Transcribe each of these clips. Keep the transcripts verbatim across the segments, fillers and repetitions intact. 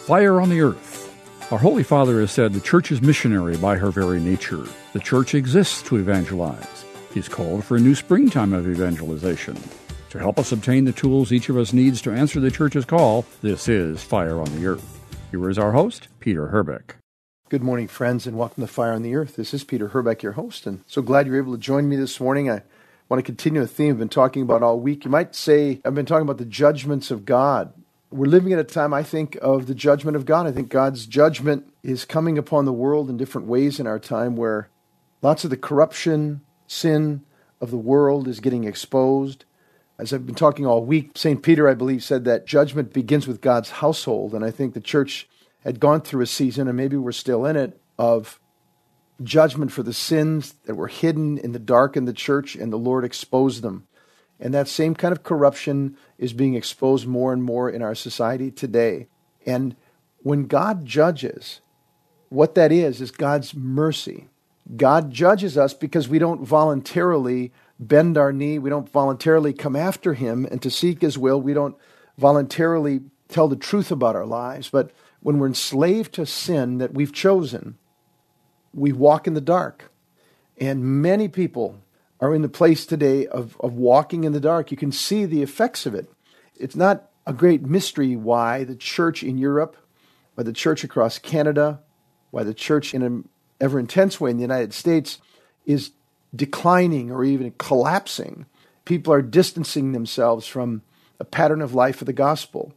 Fire on the Earth. Our Holy Father has said the Church is missionary by her very nature. The Church exists to evangelize. He's called for a new springtime of evangelization. To help us obtain the tools each of us needs to answer the Church's call, this is Fire on the Earth. Here is our host, Peter Herbeck. Good morning, friends, and welcome to Fire on the Earth. This is Peter Herbeck, your host, and so glad you're able to join me this morning. I want to continue a theme I've been talking about all week. You might say I've been talking about the judgments of God. We're living at a time, I think, of the judgment of God. I think God's judgment is coming upon the world in different ways in our time, where lots of the corruption, sin of the world is getting exposed. As I've been talking all week, Saint Peter, I believe, said that judgment begins with God's household, and I think the church had gone through a season, and maybe we're still in it, of judgment for the sins that were hidden in the dark in the church, and the Lord exposed them. And that same kind of corruption is being exposed more and more in our society today. And when God judges, what that is, is God's mercy. God judges us because we don't voluntarily bend our knee. We don't voluntarily come after Him and to seek His will. We don't voluntarily tell the truth about our lives. But when we're enslaved to sin that we've chosen, we walk in the dark. And many people are in the place today of, of walking in the dark. You can see the effects of it. It's not a great mystery why the church in Europe, why the church across Canada, why the church in an ever-intense way in the United States is declining or even collapsing. People are distancing themselves from a pattern of life of the gospel.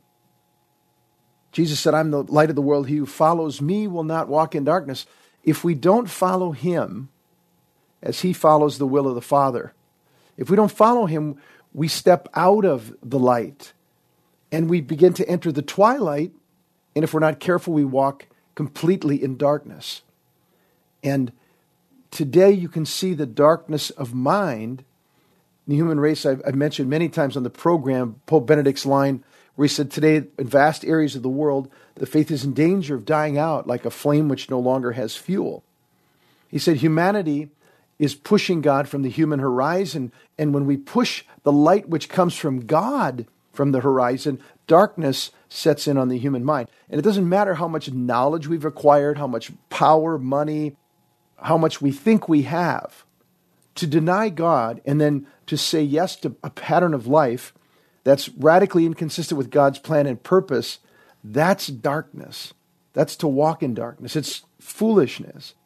Jesus said, I'm the light of the world. He who follows me will not walk in darkness. If we don't follow Him as He follows the will of the Father, if we don't follow Him, we step out of the light and we begin to enter the twilight. And if we're not careful, we walk completely in darkness. And today you can see the darkness of mind. The human race, I've, I've mentioned many times on the program, Pope Benedict's line, where he said, today, in vast areas of the world, the faith is in danger of dying out like a flame which no longer has fuel. He said, humanity is pushing God from the human horizon, and when we push the light which comes from God from the horizon, darkness sets in on the human mind. And it doesn't matter how much knowledge we've acquired, how much power, money, how much we think we have. To deny God and then to say yes to a pattern of life that's radically inconsistent with God's plan and purpose, that's darkness. That's to walk in darkness. It's foolishness.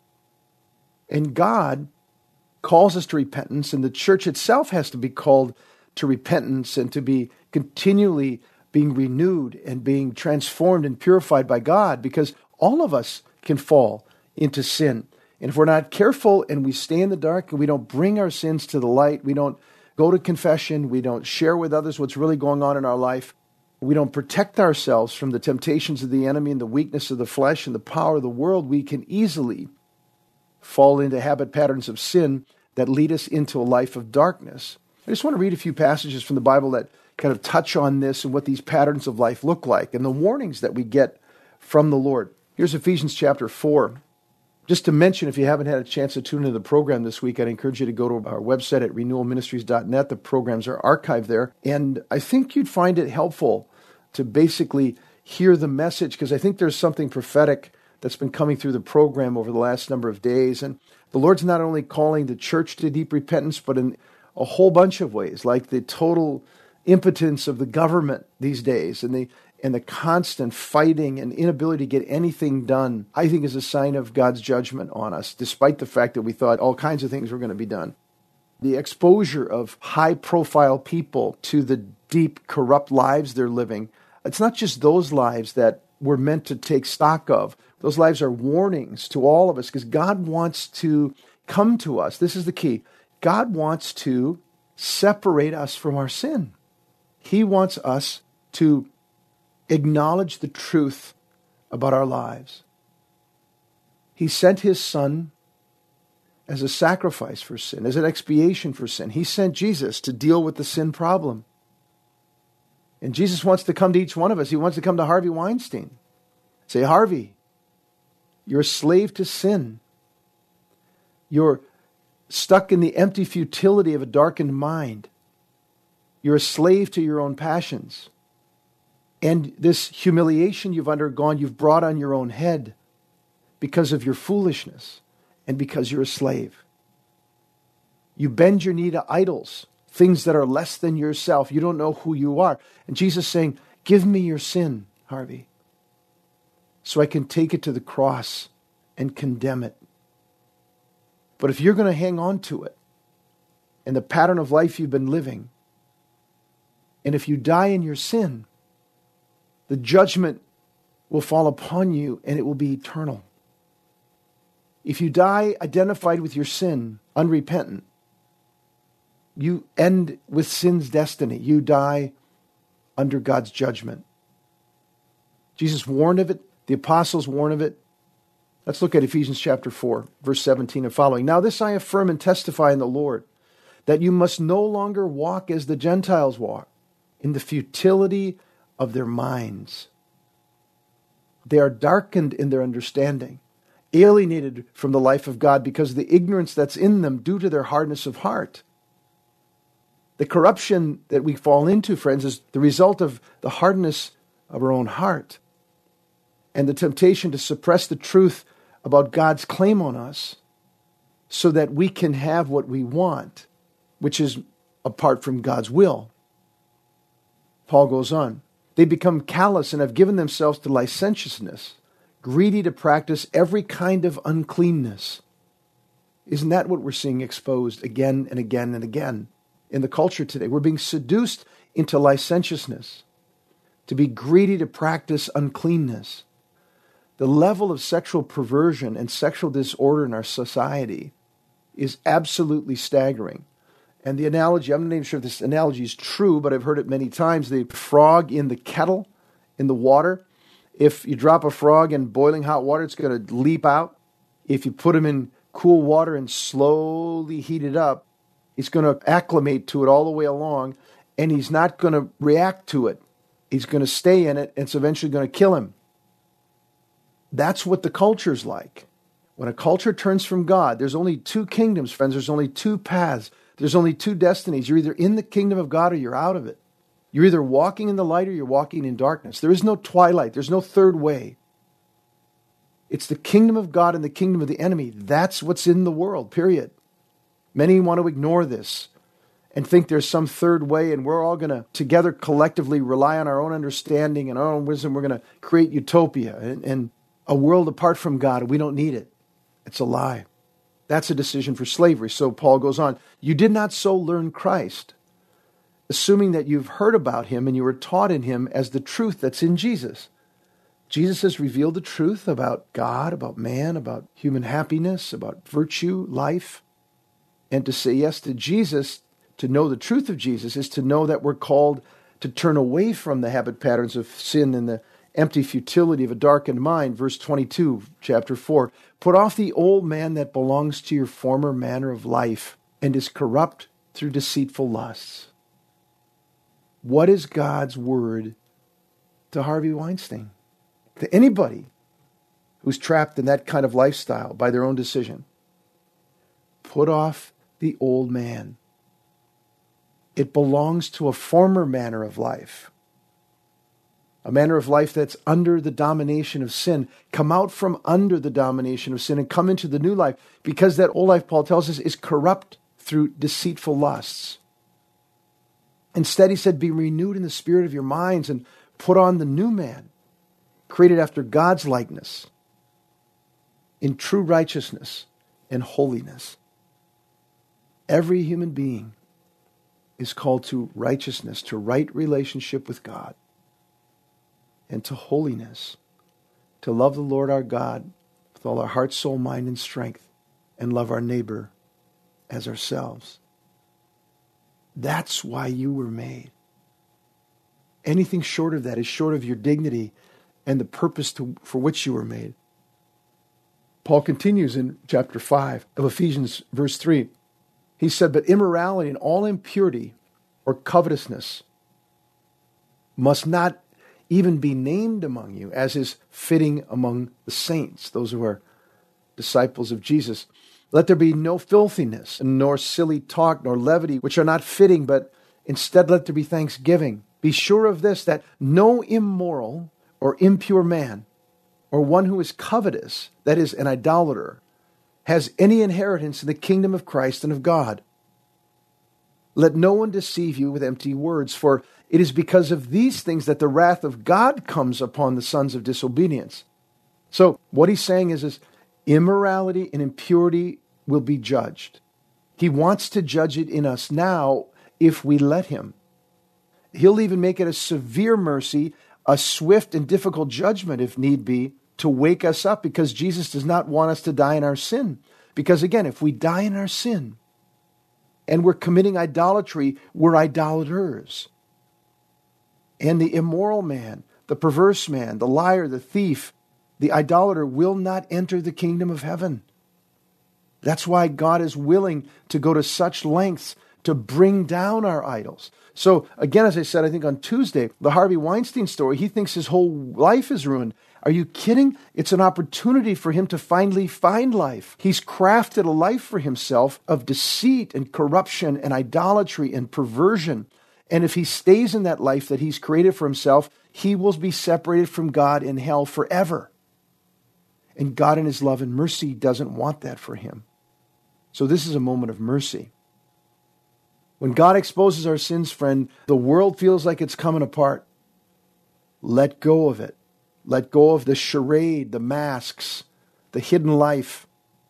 And God calls us to repentance, and the church itself has to be called to repentance and to be continually being renewed and being transformed and purified by God, because all of us can fall into sin. And if we're not careful and we stay in the dark and we don't bring our sins to the light, we don't go to confession, we don't share with others what's really going on in our life, we don't protect ourselves from the temptations of the enemy and the weakness of the flesh and the power of the world, we can easily fall into habit patterns of sin that lead us into a life of darkness. I just want to read a few passages from the Bible that kind of touch on this and what these patterns of life look like and the warnings that we get from the Lord. Here's Ephesians chapter four. Just to mention, if you haven't had a chance to tune into the program this week, I'd encourage you to go to our website at renewal ministries dot net. The programs are archived there. And I think you'd find it helpful to basically hear the message, because I think there's something prophetic that's been coming through the program over the last number of days. And the Lord's not only calling the church to deep repentance, but in a whole bunch of ways, like the total impotence of the government these days and the and the constant fighting and inability to get anything done, I think is a sign of God's judgment on us, despite the fact that we thought all kinds of things were going to be done. The exposure of high-profile people to the deep, corrupt lives they're living, it's not just those lives that we're meant to take stock of. Those lives are warnings to all of us, because God wants to come to us. This is the key. God wants to separate us from our sin. He wants us to acknowledge the truth about our lives. He sent His Son as a sacrifice for sin, as an expiation for sin. He sent Jesus to deal with the sin problem. And Jesus wants to come to each one of us. He wants to come to Harvey Weinstein. Say, Harvey, you're a slave to sin. You're stuck in the empty futility of a darkened mind. You're a slave to your own passions. And this humiliation you've undergone, you've brought on your own head because of your foolishness and because you're a slave. You bend your knee to idols, things that are less than yourself. You don't know who you are. And Jesus is saying, give me your sin, Harvey, so I can take it to the cross and condemn it. But if you're going to hang on to it and the pattern of life you've been living, and if you die in your sin, the judgment will fall upon you and it will be eternal. If you die identified with your sin, unrepentant, you end with sin's destiny. You die under God's judgment. Jesus warned of it. The apostles warned of it. Let's look at Ephesians chapter four, verse seventeen and following. Now this I affirm and testify in the Lord, that you must no longer walk as the Gentiles walk, in the futility of their minds. They are darkened in their understanding, alienated from the life of God because of the ignorance that's in them due to their hardness of heart. The corruption that we fall into, friends, is the result of the hardness of our own heart and the temptation to suppress the truth about God's claim on us so that we can have what we want, which is apart from God's will. Paul goes on, they become callous and have given themselves to licentiousness, greedy to practice every kind of uncleanness. Isn't that what we're seeing exposed again and again and again in the culture today? We're being seduced into licentiousness, to be greedy to practice uncleanness. The level of sexual perversion and sexual disorder in our society is absolutely staggering. And the analogy, I'm not even sure if this analogy is true, but I've heard it many times. The frog in the kettle, in the water. If you drop a frog in boiling hot water, it's going to leap out. If you put him in cool water and slowly heat it up, he's going to acclimate to it all the way along, and he's not going to react to it. He's going to stay in it, and it's eventually going to kill him. That's what the culture's like. When a culture turns from God, there's only two kingdoms, friends. There's only two paths. There's only two destinies. You're either in the kingdom of God or you're out of it. You're either walking in the light or you're walking in darkness. There is no twilight. There's no third way. It's the kingdom of God and the kingdom of the enemy. That's what's in the world, period. Many want to ignore this and think there's some third way, and we're all going to together collectively rely on our own understanding and our own wisdom. We're going to create utopia and, and a world apart from God. We don't need it. It's a lie. That's a decision for slavery. So Paul goes on, you did not so learn Christ, assuming that you've heard about him and you were taught in him as the truth that's in Jesus. Jesus has revealed the truth about God, about man, about human happiness, about virtue, life. And to say yes to Jesus, to know the truth of Jesus, is to know that we're called to turn away from the habit patterns of sin and the empty futility of a darkened mind. Verse twenty-two, chapter four. Put off the old man that belongs to your former manner of life and is corrupt through deceitful lusts. What is God's word to Harvey Weinstein? To anybody who's trapped in that kind of lifestyle by their own decision? Put off the old man. It belongs to a former manner of life. A manner of life that's under the domination of sin. Come out from under the domination of sin and come into the new life, because that old life, Paul tells us, is corrupt through deceitful lusts. Instead, he said, be renewed in the spirit of your minds and put on the new man, created after God's likeness, in true righteousness and holiness. Every human being is called to righteousness, to right relationship with God, and to holiness, to love the Lord our God with all our heart, soul, mind, and strength, and love our neighbor as ourselves. That's why you were made. Anything short of that is short of your dignity and the purpose to, for which you were made. Paul continues in chapter five of Ephesians, verse three. He said, but immorality and all impurity or covetousness must not even be named among you, as is fitting among the saints, those who are disciples of Jesus. Let there be no filthiness, nor silly talk, nor levity, which are not fitting, but instead let there be thanksgiving. Be sure of this, that no immoral or impure man, or one who is covetous, that is, an idolater, has any inheritance in the kingdom of Christ and of God. Let no one deceive you with empty words, for it is because of these things that the wrath of God comes upon the sons of disobedience. So what he's saying is, is immorality and impurity will be judged. He wants to judge it in us now if we let him. He'll even make it a severe mercy, a swift and difficult judgment if need be, to wake us up, because Jesus does not want us to die in our sin. Because again, if we die in our sin and we're committing idolatry, we're idolaters. And the immoral man, the perverse man, the liar, the thief, the idolater will not enter the kingdom of heaven. That's why God is willing to go to such lengths to bring down our idols. So again, as I said, I think on Tuesday, the Harvey Weinstein story, he thinks his whole life is ruined. Are you kidding? It's an opportunity for him to finally find life. He's crafted a life for himself of deceit and corruption and idolatry and perversion. And if he stays in that life that he's created for himself, he will be separated from God in hell forever. And God in his love and mercy doesn't want that for him. So this is a moment of mercy. When God exposes our sins, friend, the world feels like it's coming apart. Let go of it. Let go of the charade, the masks, the hidden life.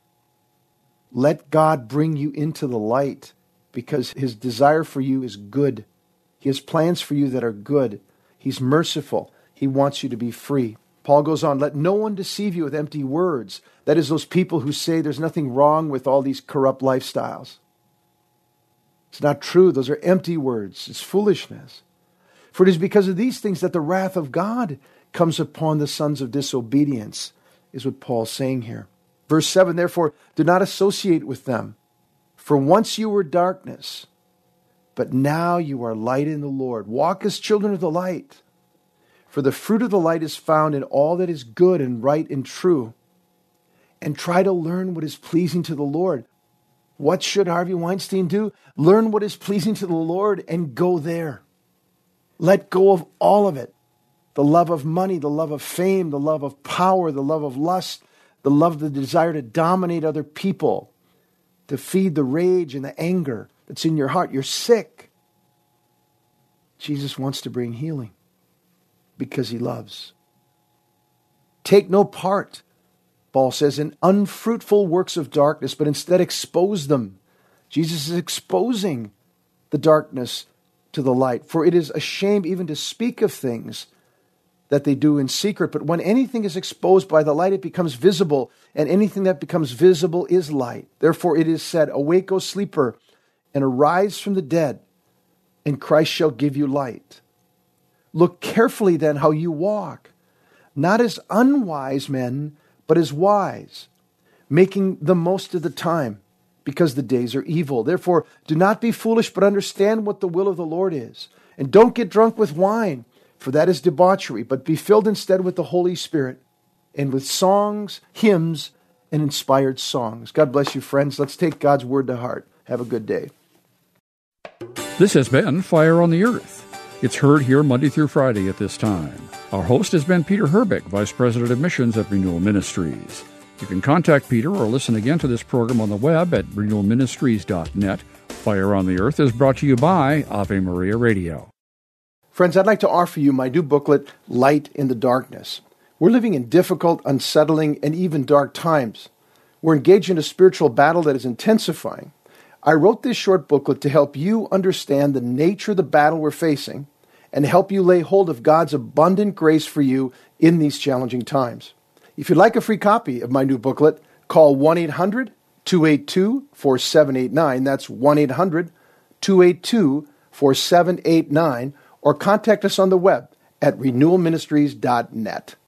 Let God bring you into the light, because his desire for you is good. He has plans for you that are good. He's merciful. He wants you to be free. Paul goes on, let no one deceive you with empty words. That is, those people who say there's nothing wrong with all these corrupt lifestyles. It's not true. Those are empty words. It's foolishness. For it is because of these things that the wrath of God comes upon the sons of disobedience, is what Paul's saying here. Verse seven, therefore, do not associate with them. For once you were darkness, but now you are light in the Lord. Walk as children of the light. For the fruit of the light is found in all that is good and right and true. And try to learn what is pleasing to the Lord. What should Harvey Weinstein do? Learn what is pleasing to the Lord and go there. Let go of all of it. The love of money, the love of fame, the love of power, the love of lust, the love, the desire to dominate other people, to feed the rage and the anger that's in your heart. You're sick. Jesus wants to bring healing because he loves. Take no part, Paul says, in unfruitful works of darkness, but instead expose them. Jesus is exposing the darkness to the light. For it is a shame even to speak of things that they do in secret. But when anything is exposed by the light, it becomes visible, and anything that becomes visible is light. Therefore it is said, awake, O sleeper, and arise from the dead, and Christ shall give you light. Look carefully then how you walk, not as unwise men, but as wise, making the most of the time, because the days are evil. Therefore, do not be foolish, but understand what the will of the Lord is. And don't get drunk with wine, for that is debauchery, but be filled instead with the Holy Spirit, and with songs, hymns, and inspired songs. God bless you, friends. Let's take God's word to heart. Have a good day. This has been Fire on the Earth. It's heard here Monday through Friday at this time. Our host has been Peter Herbeck, Vice President of Missions at Renewal Ministries. You can contact Peter or listen again to this program on the web at renewal ministries dot net. Fire on the Earth is brought to you by Ave Maria Radio. Friends, I'd like to offer you my new booklet, Light in the Darkness. We're living in difficult, unsettling, and even dark times. We're engaged in a spiritual battle that is intensifying. I wrote this short booklet to help you understand the nature of the battle we're facing and help you lay hold of God's abundant grace for you in these challenging times. If you'd like a free copy of my new booklet, call one eight hundred two eight two four seven eight nine. That's one eight hundred two eight two four seven eight nine. Or contact us on the web at renewal ministries dot net.